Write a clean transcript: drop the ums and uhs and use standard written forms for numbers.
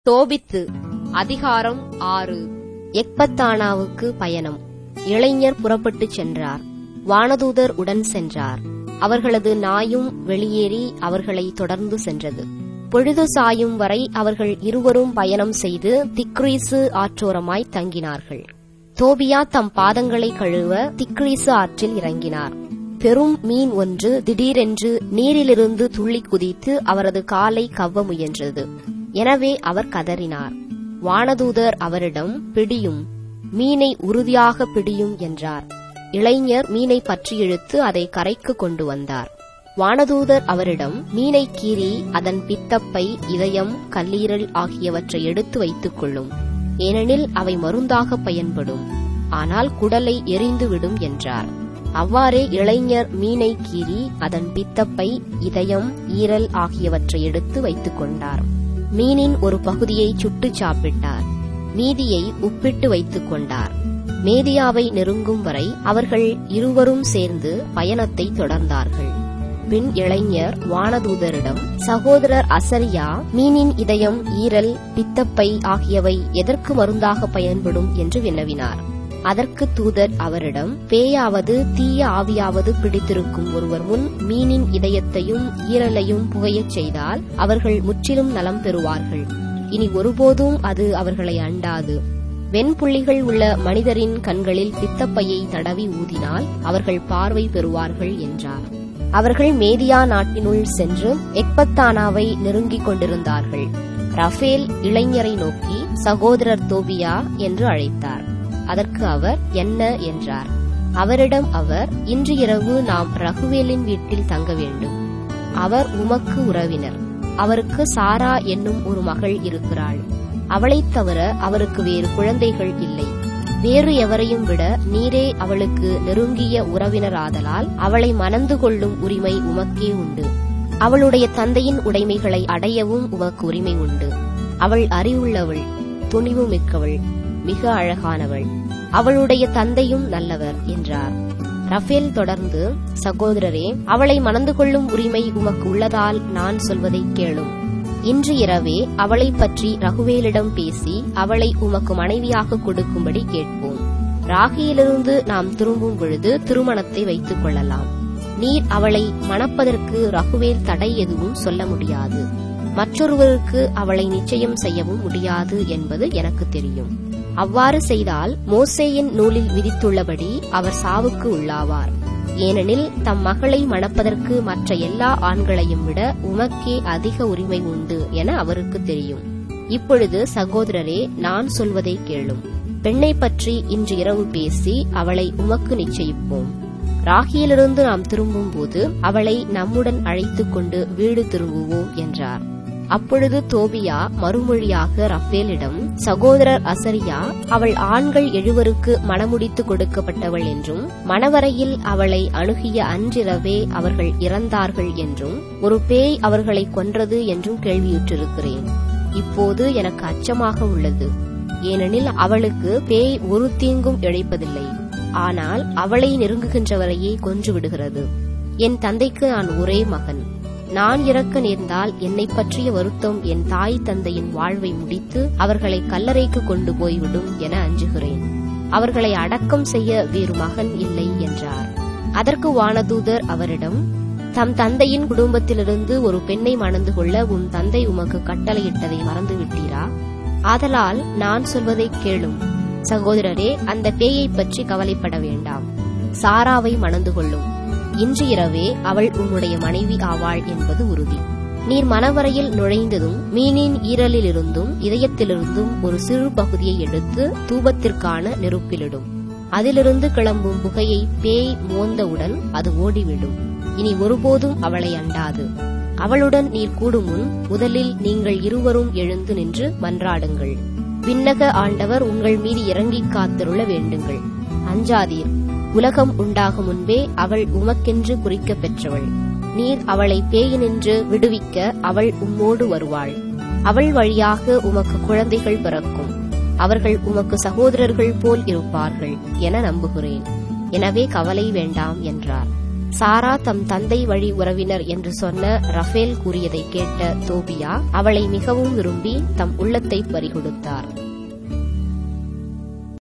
தோபித்து அதிகாரம் 6. எக்பத்தானாவுக்கு பயணம். இளைஞர் புறப்பட்டுச் சென்றார். வானதூதர் உடன் சென்றார். அவர்களது நாயும் வெளியேறி அவர்களை தொடர்ந்து சென்றது. பொழுது சாயும் வரை அவர்கள் இருவரும் பயணம் செய்து திக்ரீசு ஆற்றோரமாய் தங்கினார்கள். தோபியா தம் பாதங்களை கழுவ திக்ரீசு ஆற்றில் இறங்கினார். பெரும் மீன் ஒன்று திடீரென்று நீரிலிருந்து துள்ளி குதித்து அவரது காலை கவ்வ முயன்றது. எனவே அவர் கதறினார். வானதூதர் அவரிடம், பிடியும், மீனை உறுதியாக பிடியும் என்றார். இளைஞர் மீனை பற்றி இழுத்து அதை கரைக்கு கொண்டு வந்தார். வானதூதர் அவரிடம், மீனை கீறி அதன் பித்தப்பை, இதயம், கல்லீரல் ஆகியவற்றை எடுத்து வைத்துக் கொள்ளும். ஏனெனில் அவை மருந்தாக பயன்படும். ஆனால் குடலை எரிந்துவிடும் என்றார். அவ்வாறே இளைஞர் மீனை கீறி அதன் பித்தப்பை, இதயம், ஈரல் ஆகியவற்றை எடுத்து வைத்துக் கொண்டார். மீனின் ஒரு பகுதியை சுட்டுச் சாப்பிட்டார். மீதியை உப்பிட்டு வைத்துக் கொண்டார். மேதியாவை நெருங்கும் வரை அவர்கள் இருவரும் சேர்ந்து பயணத்தை தொடர்ந்தார்கள். பின் இளைஞர் வானதூதரிடம், சகோதரர் அசரியா, மீனின் இதயம், ஈரல், பித்தப்பை ஆகியவை எதற்கு மருந்தாக பயன்படும் என்று வினவினார். அதற்கு தூதர் அவரிடம், பேயாவது தீய ஆவியாவது பிடித்திருக்கும் ஒருவர் முன் மீனின் இதயத்தையும் ஈரலையும் புகையச் செய்தால் அவர்கள் முற்றிலும் நலம் பெறுவார்கள். இனி ஒருபோதும் அது அவர்களை அண்டாது. வெண்புள்ளிகள் உள்ள மனிதரின் கண்களில் பித்தப்பையை தடவி ஊதினால் அவர்கள் பார்வை பெறுவார்கள் என்றார். அவர்கள் மேதியா நாட்டினுள் சென்று எக்பத்தானாவை நெருங்கிக் கொண்டிருந்தார்கள். ரஃபேல் இளைஞரை நோக்கி, சகோதரர் தோபியா என்று அழைத்தார். அதற்கு அவர், என்ன என்றார். அவரிடம் அவர், இன்று இரவு நாம் ரகுவேலின் வீட்டில் தங்க வேண்டும். அவர் உமக்கு உறவினர். அவருக்கு சாரா என்னும் ஒரு மகள் இருக்கிறாள். அவளைத் தவிர அவருக்கு வேறு குழந்தைகள் இல்லை. வேறு எவரையும் விட நீரே அவளுக்கு நெருங்கிய உறவினராதலால் அவளை மணந்து கொள்ளும் உரிமை உமக்கே உண்டு. அவளுடைய தந்தையின் உடைமைகளை அடையவும் உமக்கு உரிமை உண்டு. அவள் அறிவுள்ளவள், துணிவு மிக்கவள், மிக அழகானவள். அவளுடைய தந்தையும் நல்லவர் என்றார். ரஃபேல் தொடர்ந்து, சகோதரரே, அவளை மணந்து கொள்ளும் உரிமை உமக்கு உள்ளதால் நான் சொல்வதை கேளும். இன்று இரவே அவளை பற்றி ரகுவேலிடம் பேசி அவளை உமக்கு மனைவியாக கொடுக்கும்படி கேட்போம். ராகியிலிருந்து நாம் திரும்பும் பொழுது திருமணத்தை வைத்துக் கொள்ளலாம். நீர் அவளை மணப்பதற்கு ரகுவேல் தடை எதுவும் சொல்ல முடியாது. மற்றொருவருக்கு அவளை நிச்சயம் செய்யவும் முடியாது என்பது எனக்கு தெரியும். அவ்வாறு செய்தால் மோசேயின் நூலில் விதித்துள்ளபடி அவர் சாவுக்கு உள்ளாவார். ஏனெனில் தம் மகளை மணப்பதற்கு மற்ற எல்லா ஆண்களையும் விட உமக்கே அதிக உரிமை உண்டு என அவருக்கு தெரியும். இப்பொழுது சகோதரரே, நான் சொல்வதை கேளும். பெண்ணை பற்றி இன்று இரவு பேசி அவளை உமக்கு நிச்சயிப்போம். ராகியிலிருந்து நாம் திரும்பும் போது அவளை நம்முடன் அழைத்துக் கொண்டு வீடு திரும்புவோம் என்றார். அப்பொழுது தோபியா மறுமொழியாக ரஃபேலிடம், சகோதரர் அசரியா, அவள் ஆண்கள் 7 மணமுடித்து கொடுக்கப்பட்டவள் என்றும் மணவரையில் அவளை அணுகிய அன்றிரவே அவர்கள் இறந்தார்கள் என்றும் ஒரு பேய் அவர்களை கொன்றது என்றும் கேள்வியுற்றிருக்கிறேன். இப்போது எனக்கு அச்சமாக உள்ளது. ஏனெனில் அவளுக்கு பேய் ஒரு தீங்கும் இழைப்பதில்லை. ஆனால் அவளை நெருங்குகின்றவரையே கொன்று விடுகிறது. என் தந்தைக்கு நான் ஒரே மகன். நான் இறக்க நேர்ந்தால் என்னை பற்றிய வருத்தம் என் தாய் தந்தையின் வாழ்வை முடித்து அவர்களை கல்லறைக்கு கொண்டு போய்விடும் என அஞ்சுகிறேன். அவர்களை அடக்கம் செய்ய வேறு மகன் இல்லை என்றார். அதற்கு வானதூதர் அவரிடம், தம் தந்தையின் குடும்பத்திலிருந்து ஒரு பெண்ணை மணந்து கொள்ள உன் தந்தை உமக்கு கட்டளையிட்டதை மறந்துவிட்டீரா? ஆதலால் நான் சொல்வதை கேளும். சகோதரரே, அந்த பேயை பற்றி கவலைப்பட வேண்டாம். சாராவை மணந்து கொள்ளும். இன்று இரவே அவள் உன்னுடைய மனைவி ஆவாள் என்பது உறுதி. நீர் மணவரையில் நுழைந்ததும் மீனின் ஈரலிலிருந்தும் இதயத்திலிருந்தும் ஒரு சிறு பகுதியை எடுத்து தூபத்திற்கான நெருப்பிலிடும். அதிலிருந்து கிளம்பும் புகையை பேய் மோந்தவுடன் அது ஓடிவிடும். இனி ஒருபோதும் அவளை அண்டாது. அவளுடன் நீர் கூடும் முன் முதலில் நீங்கள் இருவரும் எழுந்து நின்று மன்றாடுங்கள். விண்ணக ஆண்டவர் உங்கள் மீது இறங்கி காத்திருள வேண்டுங்கள். அஞ்சாதீர். உலகம் உண்டாகும் முன்பே அவள் உமக்கென்று குறிக்க பெற்றவள். நீர் அவளை பேயினின்று விடுவிக்க அவள் உம்மோடு வருவாள். அவள் வழியாக உமக்கு குழந்தைகள் பிறக்கும். அவர்கள் உமக்கு சகோதரர்கள் போல் இருப்பார்கள் என நம்புகிறேன். எனவே கவலை வேண்டாம் என்றார். சாரா தம் தந்தை வழி உறவினர் என்று சொன்ன ரஃபேல் கூறியதை கேட்ட தோபியா அவளை மிகவும் விரும்பி தம் உள்ளத்தை பறிகொடுத்தார்.